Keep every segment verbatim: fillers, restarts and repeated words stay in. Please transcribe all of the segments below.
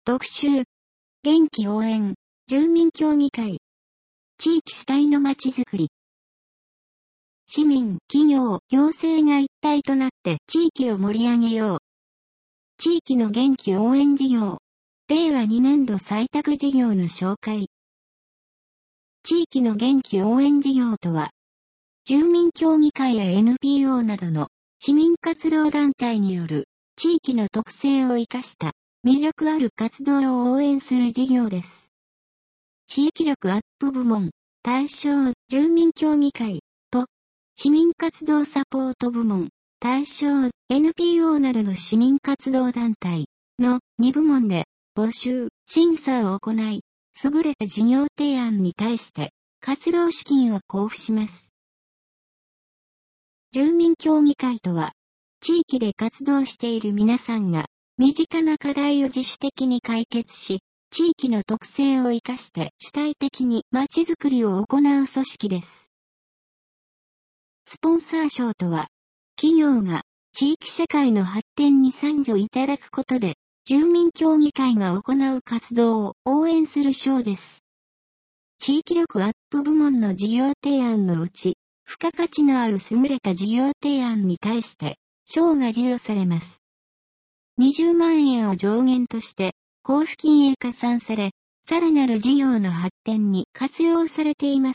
特集。元気応援。住民協議会。地域主体のまちづくり。市民、企業、行政が一体となって地域を盛り上げよう。地域の元気応援事業。れいわにねんど採択事業の紹介。地域の元気応援事業とは、住民協議会や エヌピーオー などの市民活動団体による地域の特性を生かした魅力ある活動を応援する事業です。地域力アップ部門、対象住民協議会と市民活動サポート部門、対象 エヌピーオー などの市民活動団体のにぶもんで募集、審査を行い、優れた事業提案に対して活動資金を交付します。住民協議会とは、地域で活動している皆さんが身近な課題を自主的に解決し、地域の特性を生かして主体的にまちづくりを行う組織です。スポンサー賞とは、企業が地域社会の発展に賛助いただくことで、住民協議会が行う活動を応援する賞です。地域力アップ部門の事業提案のうち、付加価値のある優れた事業提案に対して、賞が授与されます。にじゅうまんえんを上限として、交付金へ加算され、さらなる事業の発展に活用されています。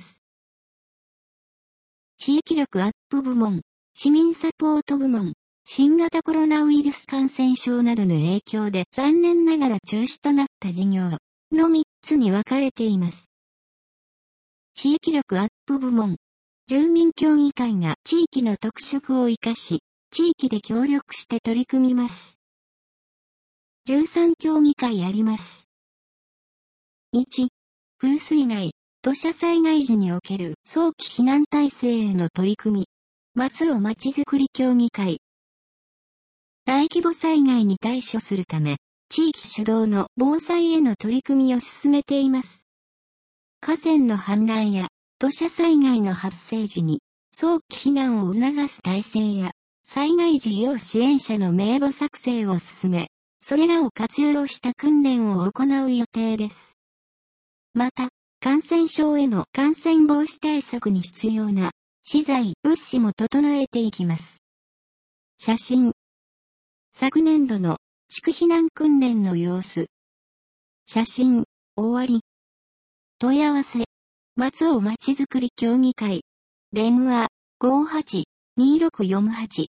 地域力アップ部門、市民サポート部門、新型コロナウイルス感染症などの影響で残念ながら中止となった事業のみっつに分かれています。地域力アップ部門、住民協議会が地域の特色を生かし、地域で協力して取り組みます。じゅうさん協議会あります。いち、風水害、土砂災害時における早期避難体制への取り組み、松尾まちづくり協議会。大規模災害に対処するため、地域主導の防災への取り組みを進めています。河川の氾濫や土砂災害の発生時に早期避難を促す体制や災害時要支援者の名簿作成を進め、それらを活用した訓練を行う予定です。また、感染症への感染防止対策に必要な資材・物資も整えていきます。写真。昨年度の地区避難訓練の様子。写真、終わり。問い合わせ。松尾まちづくり協議会。電話、ごーはち にーろくよんはち。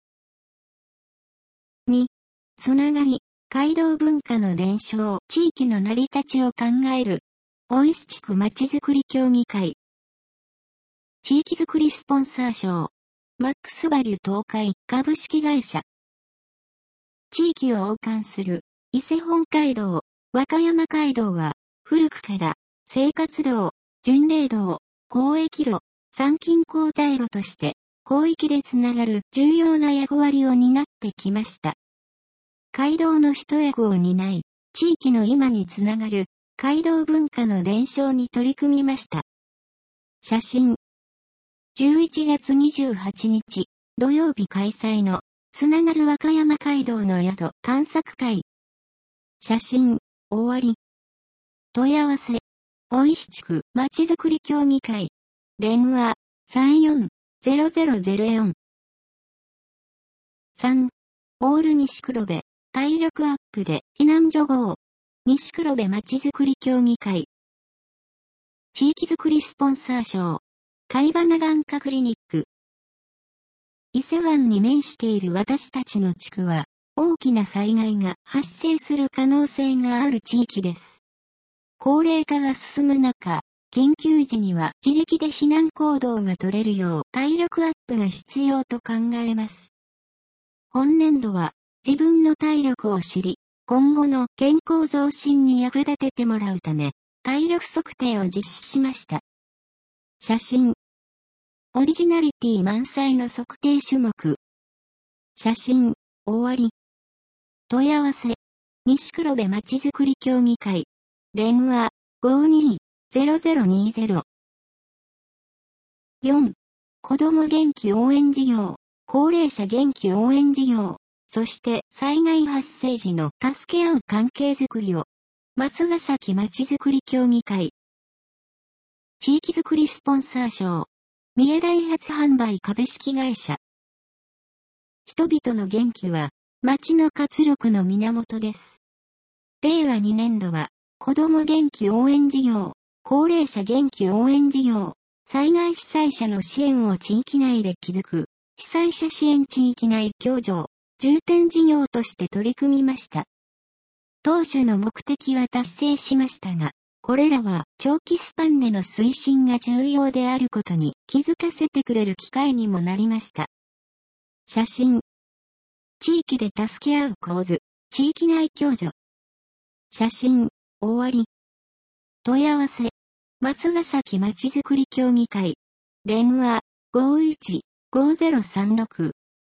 に、つながり、街道文化の伝承、地域の成り立ちを考える。大石地区まちづくり協議会。地域づくりスポンサー賞。マックスバリュ東海株式会社。地域を横貫する伊勢本街道、和歌山街道は、古くから生活道、巡礼道、交易路、参勤交代路として、広域でつながる重要な役割を担ってきました。街道の一役を担い、地域の今につながる街道文化の伝承に取り組みました。写真。じゅういちがつにじゅうはちにち、土曜日開催のつながる和歌山街道の宿探索会。写真、終わり。問い合わせ。大石地区まちづくり協議会。電話、さんよん ゼロゼロゼロよん。さん、オール西黒部、体力アップで避難所号。西黒部まちづくり協議会。地域づくりスポンサー賞。貝花眼科クリニック。伊勢湾に面している私たちの地区は、大きな災害が発生する可能性がある地域です。高齢化が進む中、緊急時には自力で避難行動が取れるよう体力アップが必要と考えます。本年度は自分の体力を知り、今後の健康増進に役立ててもらうため、体力測定を実施しました。写真。オリジナリティ満載の測定種目。写真、終わり。問い合わせ。西黒部まちづくり協議会。電話、ごーにー ゼロゼロにーゼロ。よん、子ども元気応援事業、高齢者元気応援事業、そして災害発生時の助け合う関係づくりを。 松ヶ崎まちづくり協議会。地域づくりスポンサー賞。三重ダイハツ販売株式会社。人々の元気は、町の活力の源です。れいわにねんどは、子ども元気応援事業、高齢者元気応援事業、災害被災者の支援を地域内で築く、被災者支援地域内共助、重点事業として取り組みました。当初の目的は達成しましたが、これらは長期スパンでの推進が重要であることに気づかせてくれる機会にもなりました。写真。地域で助け合う構図、地域内共助。写真、終わり。問い合わせ。松ヶ崎まちづくり協議会。電話、ごーいち ごーぜろさんろく。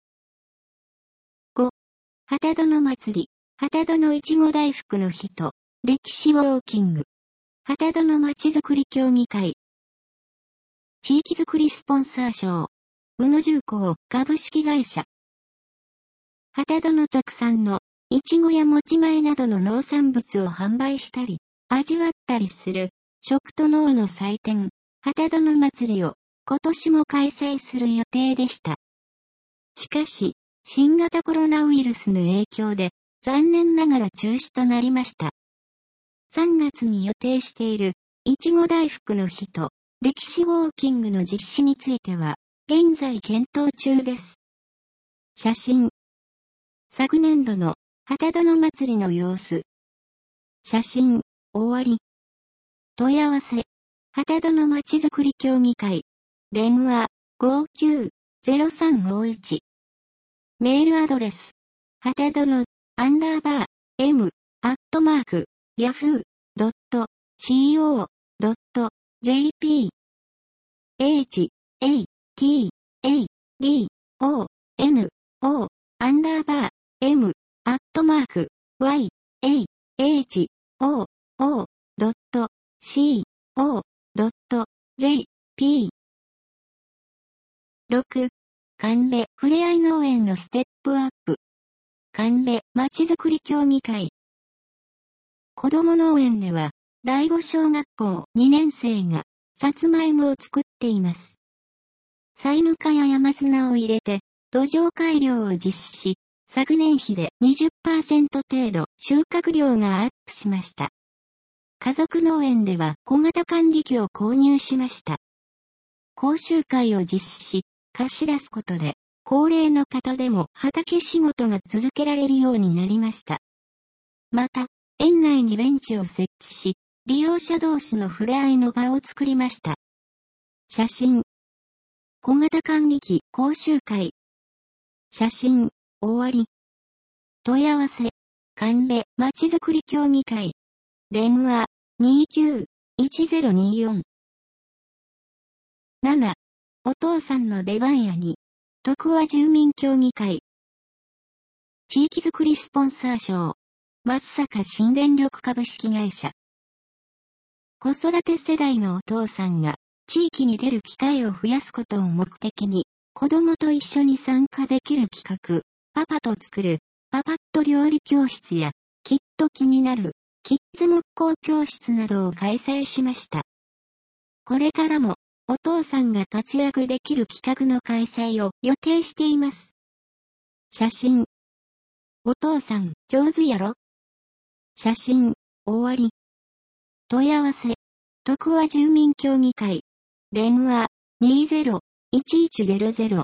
ご. 旗殿祭り、旗殿いちご大福の日と、歴史ウォーキング。旗殿まちづくり協議会。地域づくりスポンサー賞。宇野重工株式会社。旗殿特産の、いちごやもち米などの農産物を販売したり、味わったりする、食と農の祭典、旗殿祭りを、今年も開催する予定でした。しかし、新型コロナウイルスの影響で、残念ながら中止となりました。さんがつに予定している、いちご大福の日と、歴史ウォーキングの実施については、現在検討中です。写真。昨年度の、旗殿祭りの様子。写真、終わり。問い合わせ。旗殿まちづくり協議会。電話、ごーきゅう ぜろさんごーいち。メールアドレス。旗殿、アンダーバー、m、アットマーク、ヤフー、ドット、co、ドット、jp。h、a、t、a、d、o、n、o、アンダーバー、m、アットマーク、y、a、h、o、o、ドット、c、o、ドット、j、p。ろく. 神戸ふれあい農園のステップアップ。神戸まちづくり協議会。子ども農園では、第五小学校にねんせいが、さつまいもを作っています。菜ぬかや山砂を入れて、土壌改良を実施し、昨年比で にじゅっパーセント 程度収穫量がアップしました。家族農園では小型管理機を購入しました。講習会を実施し、貸し出すことで、高齢の方でも畑仕事が続けられるようになりました。また、園内にベンチを設置し、利用者同士の触れ合いの場を作りました。写真。小型管理機講習会。写真、終わり。問い合わせ。神戸まちづくり協議会。電話、にーきゅう いちぜろにーよん。なな. お父さんの出番やに。徳和住民協議会。地域づくりスポンサー賞。松阪新電力株式会社。子育て世代のお父さんが、地域に出る機会を増やすことを目的に、子供と一緒に参加できる企画、パパと作る、パパッと料理教室や、きっと気になる、キッズ木工教室などを開催しました。これからも、お父さんが活躍できる企画の開催を予定しています。写真。お父さん、上手やろ？写真、終わり。問い合わせ。徳和住民協議会。電話、にーぜろ いちいちぜろぜろ。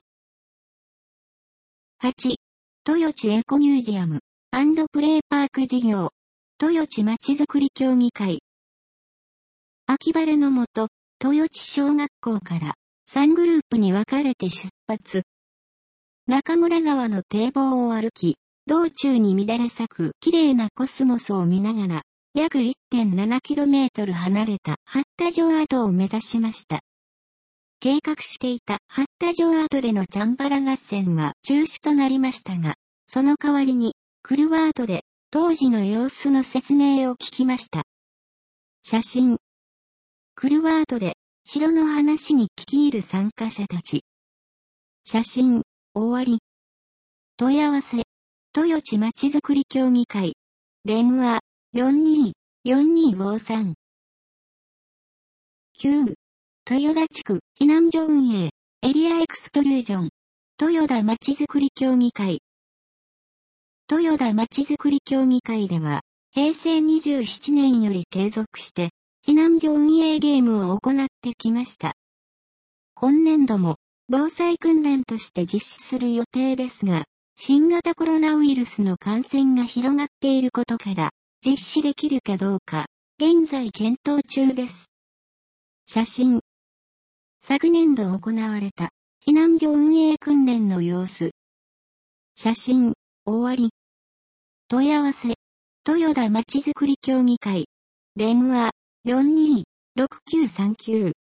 はち. 豊地エコミュージアム&プレイパーク事業。豊地まちづくり協議会。秋晴れのもと、豊地小学校からさんグループに分かれて出発。中村川の堤防を歩き、道中に乱れ咲く綺麗なコスモスを見ながら、約 いってんななキロメートル 離れた八田城跡を目指しました。計画していた八田城跡でのチャンバラ合戦は中止となりましたが、その代わりに、クルワートで当時の様子の説明を聞きました。写真。クルワートで城の話に聞き入る参加者たち。写真、終わり。問い合わせ。豊地まちづくり協議会。電話、よんによんにーごさん。きゅう、豊田地区避難所運営、エリアエクストリュージョン、豊田まちづくり協議会。豊田まちづくり協議会では、へいせいにじゅうななねんより継続して、避難所運営ゲームを行ってきました。今年度も、防災訓練として実施する予定ですが、新型コロナウイルスの感染が広がっていることから、実施できるかどうか、現在検討中です。写真。昨年度行われた、避難所運営訓練の様子。写真、終わり。問い合わせ、豊田まちづくり協議会。電話、よんにーろくきゅうさんきゅう。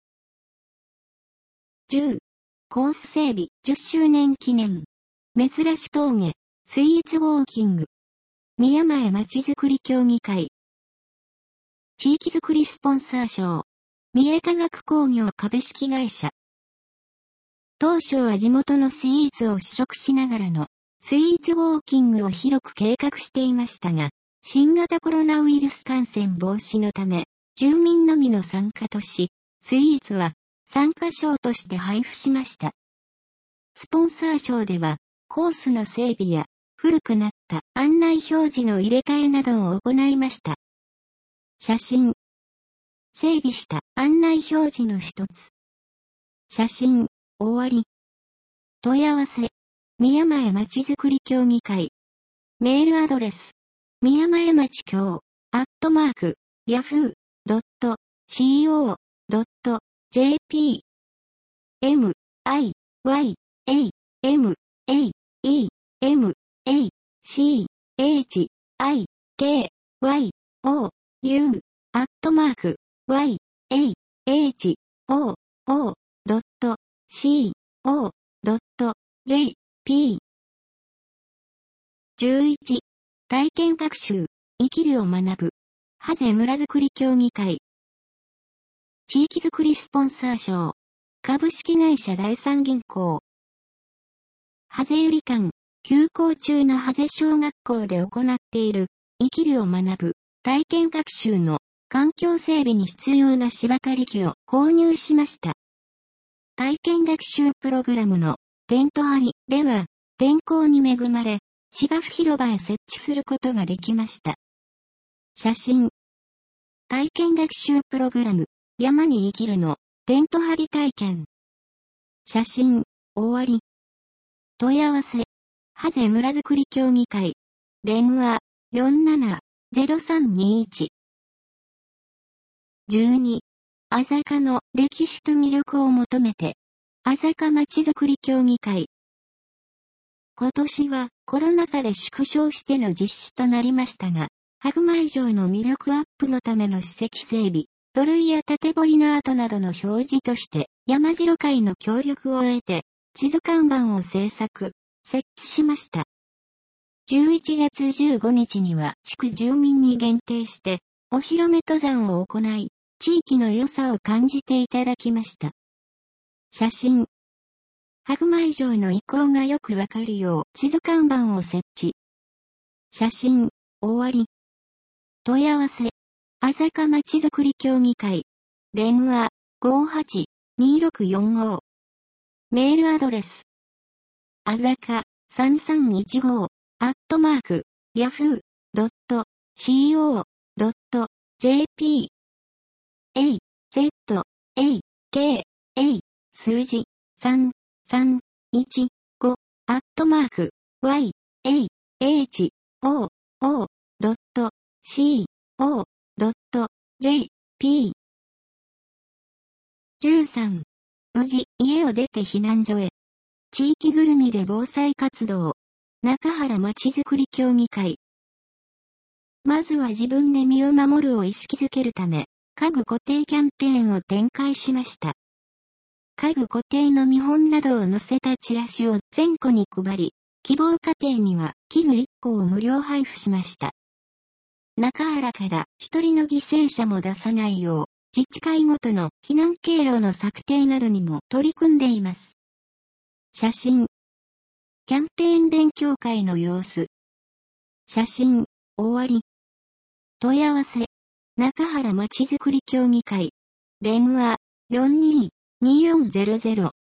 じゅう、コース整備じゅっしゅうねん記念。珍し峠、スイーツウォーキング。宮前まちづくり協議会。地域づくりスポンサー賞。三重化学工業株式会社。当初は地元のスイーツを試食しながらのスイーツウォーキングを広く計画していましたが、新型コロナウイルス感染防止のため、住民のみの参加とし、スイーツは参加賞として配布しました。スポンサー賞では、コースの整備や古くなった案内表示の入れ替えなどを行いました。写真。整備した案内表示の一つ。写真、終わり。問い合わせ、宮前まちづくり協議会。メールアドレス、宮前町協、アットマーク、ヤフー、ドット、シーオー、ドット、ジェーピー。m, i, y, a, m, a, e, m, a, c, h, i, k, y, o, u, アットマーク、y, a, h, o, o, ドット、c, o, ドット、j, p。じゅういち、体験学習、生きるを学ぶ。ハゼ村づくり協議会。地域づくりスポンサー賞。株式会社第三銀行。ハゼゆり館、休校中のハゼ小学校で行っている、生きるを学ぶ、体験学習の環境整備に必要な芝刈り機を購入しました。体験学習プログラムのテント張りでは、天候に恵まれ、芝生広場へ設置することができました。写真。体験学習プログラム、山に生きるの、テント張り体験。写真、終わり。問い合わせ、ハゼ村づくり協議会。電話、よんななゼロさんにいち。じゅうに、あざかの歴史と魅力を求めて、あざかまちづくり協議会。今年はコロナ禍で縮小しての実施となりましたが、白米城の魅力アップのための史跡整備、土塁や縦堀の跡などの表示として、山城会の協力を得て、地図看板を制作、設置しました。じゅういちがつじゅうごにちには地区住民に限定して、お披露目登山を行い、地域の良さを感じていただきました。写真。白米城の意向がよくわかるよう地図看板を設置。写真、終わり。問い合わせ、あざかまちづくり協議会。電話、ごはちにろくよんご。メールアドレス、あざかさんさんいちご、アットマーク、ヤフー、ドット、シーオー、ドット、ジェーピー。a, z, a, k, a, 数字、さん、さん、いち、ご、アットマーク、y, a, h, o, o, ドット、c, o, ドット、j, p。じゅうさん、無事、家を出て避難所へ。地域ぐるみで防災活動。中原まちづくり協議会。まずは自分で身を守るを意識づけるため、家具固定キャンペーンを展開しました。家具固定の見本などを載せたチラシを全戸に配り、希望家庭には器具いっこを無料配布しました。中原から一人の犠牲者も出さないよう、自治会ごとの避難経路の策定などにも取り組んでいます。写真。キャンペーン勉強会の様子。写真、終わり。問い合わせ、 中原まちづくり協議会。電話 よんにーにーよんゼロゼロ。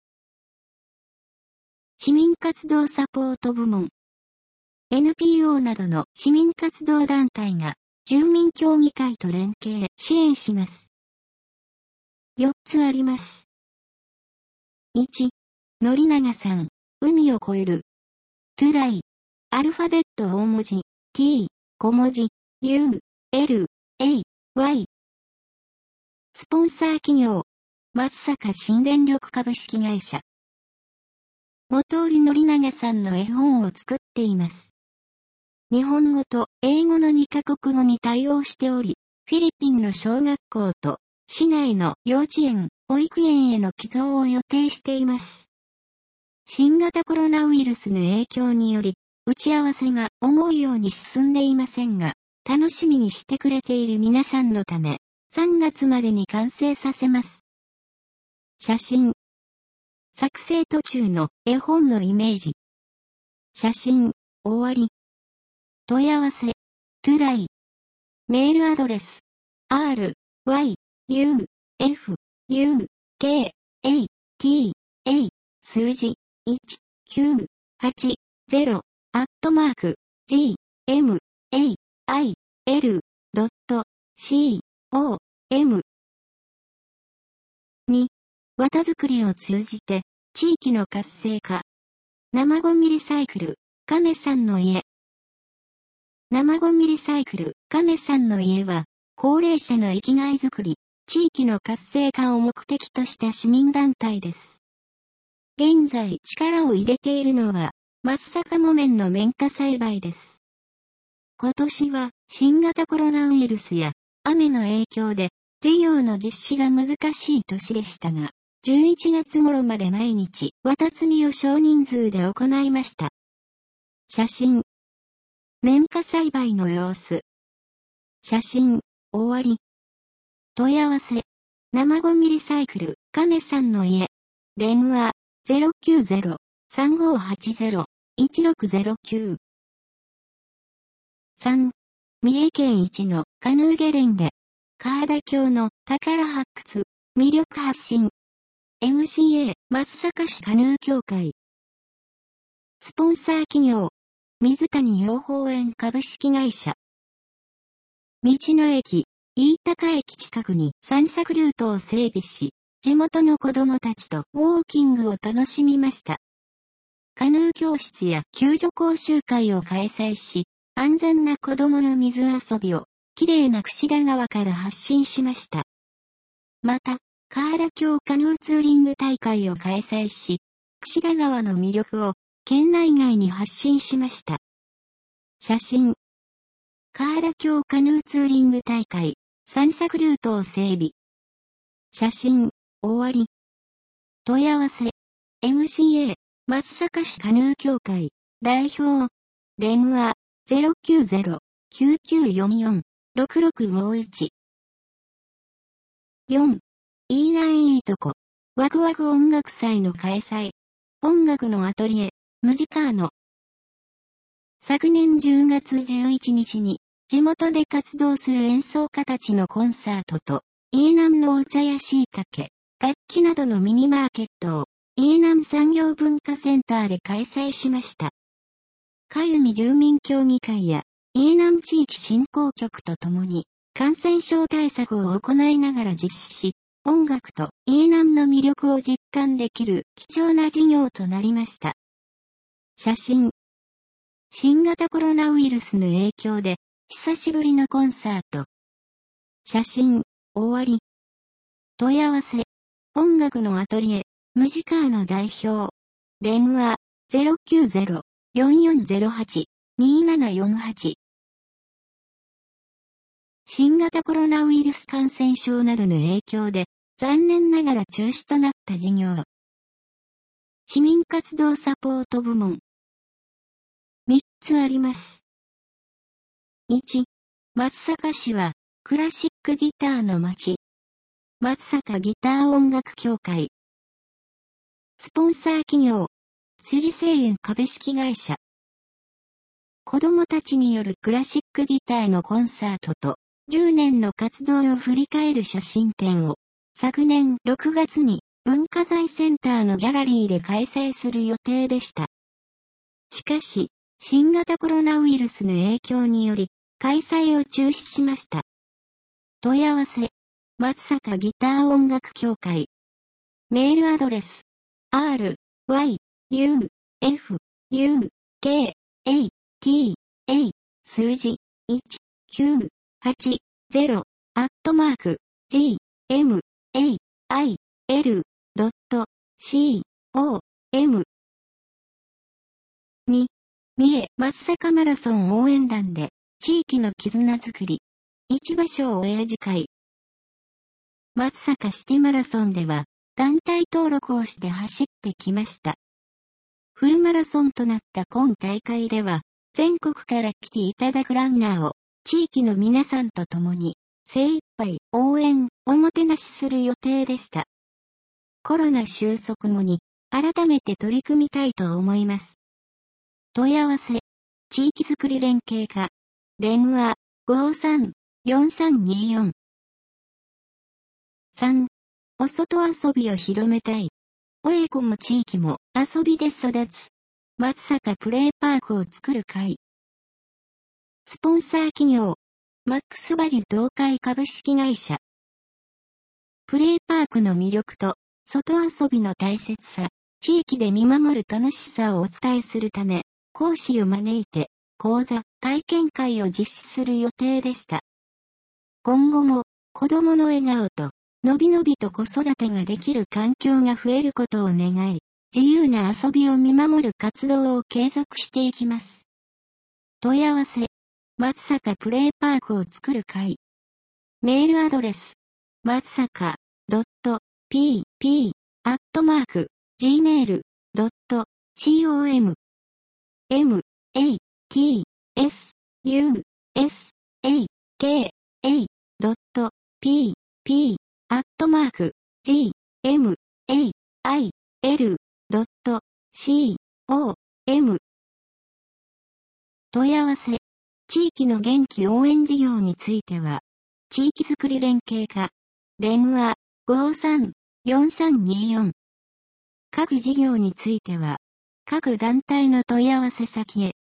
市民活動サポート部門。エヌピーオー などの市民活動団体が住民協議会と連携支援します。よっつあります。いち、のりながさん、海を越える。トゥライ。アルファベット大文字、t、小文字、u、l、a、y。スポンサー企業、松阪新電力株式会社。元織のりながさんの絵本を作っています。日本語と英語のにカ国語に対応しており、フィリピンの小学校と市内の幼稚園、保育園への寄贈を予定しています。新型コロナウイルスの影響により、打ち合わせが思うように進んでいませんが、楽しみにしてくれている皆さんのため、さんがつまでに完成させます。写真。作成途中の絵本のイメージ。写真、終わり。問い合わせ、トゥライ。メールアドレス、r, y, u, f, u, k, a, t, a、数字、いち、きゅう、はち、ゼロ、アットマーク、g, m, a, i, l, ドット、c, o, m。に、綿作りを通じて、地域の活性化。生ゴミリサイクル、亀さんの家。生ゴミリサイクル、亀さんの家は、高齢者の生きがいづくり、地域の活性化を目的とした市民団体です。現在力を入れているのは、松阪木綿の綿花栽培です。今年は新型コロナウイルスや雨の影響で事業の実施が難しい年でしたが、じゅういちがつ頃まで毎日綿摘みを少人数で行いました。写真。綿花栽培の様子。写真、終わり。問い合わせ。生ゴミリサイクル、亀さんの家。電話、ゼロきゅうゼロ、さんごはちゼロ、いちろくゼロきゅう。さん、三重県一のカヌーゲレンデ。河田峡の宝発掘、魅力発信。エムシーエー、松阪市カヌー協会。スポンサー企業。水谷養蜂園株式会社。道の駅、飯高駅近くに散策ルートを整備し、地元の子供たちとウォーキングを楽しみました。カヌー教室や救助講習会を開催し、安全な子供の水遊びを、きれいな櫛田川から発信しました。また、河原峡カヌーツーリング大会を開催し、櫛田川の魅力を、県内外に発信しました。写真。河原峡カヌーツーリング大会、散策ルートを整備。写真、終わり。問い合わせ。エムシーエー、松阪市カヌー協会、代表。電話、ゼロきゅうゼロ、きゅうきゅうよんよん、ろくろくごいち。よん、いいないいとこ。ワクワク音楽祭の開催。音楽のアトリエ、ムジカーノ。昨年じゅうがつじゅういちにちに、地元で活動する演奏家たちのコンサートと、イーナムのお茶や椎茸、楽器などのミニマーケットを、イーナム産業文化センターで開催しました。かゆみ住民協議会や、イーナム地域振興局とともに、感染症対策を行いながら実施し、音楽とイーナムの魅力を実感できる貴重な事業となりました。写真。新型コロナウイルスの影響で、久しぶりのコンサート。写真、終わり。問い合わせ。音楽のアトリエ、ムジカーノ代表。電話、ゼロきゅうゼロ、よんよんゼロはち、にななよんはち。新型コロナウイルス感染症などの影響で、残念ながら中止となった事業。市民活動サポート部門。みっつあります。いち、松阪市は、クラシックギターの街。松阪ギター音楽協会。スポンサー企業、辻製園株式会社。子供たちによるクラシックギターのコンサートと、 じゅうねんの活動を振り返る写真展を、昨年ろくがつに文化財センターのギャラリーで開催する予定でした。しかし、新型コロナウイルスの影響により、開催を中止しました。問い合わせ、松阪ギター音楽協会。メールアドレス、r, y, u, f, u, k, a, t, a, 数字、いち、きゅう、はち、ゼロ、アットマーク、g, m, a, i, l, ドット、c, o, m に、三重松阪マラソン応援団で、地域の絆づくり。市場賞親父会。松阪シティマラソンでは、団体登録をして走ってきました。フルマラソンとなった今大会では、全国から来ていただくランナーを、地域の皆さんと共に、精一杯応援、おもてなしする予定でした。コロナ収束後に、改めて取り組みたいと思います。問い合わせ、地域づくり連携課、電話、ごーさん、よんさんにーよん。さん. お外遊びを広めたい。親子も地域も遊びで育つ。松阪プレイパークを作る会。スポンサー企業。マックスバリュ東海株式会社。プレイパークの魅力と、外遊びの大切さ、地域で見守る楽しさをお伝えするため、講師を招いて、講座、体験会を実施する予定でした。今後も、子供の笑顔と、のびのびと子育てができる環境が増えることを願い、自由な遊びを見守る活動を継続していきます。問い合わせ、松阪プレイパークを作る会。メールアドレス、松阪 .pp アットマーク ジーメール ドット コム m, a, t, s, u, s, a, k, a, ドット p, p, アットマーク g, m, a, i, l, ドット c, o, m 問い合わせ、地域の元気応援事業については、地域づくり連携課、電話 ごーさん、よんさんにーよん。各事業については、各団体の問い合わせ先へ、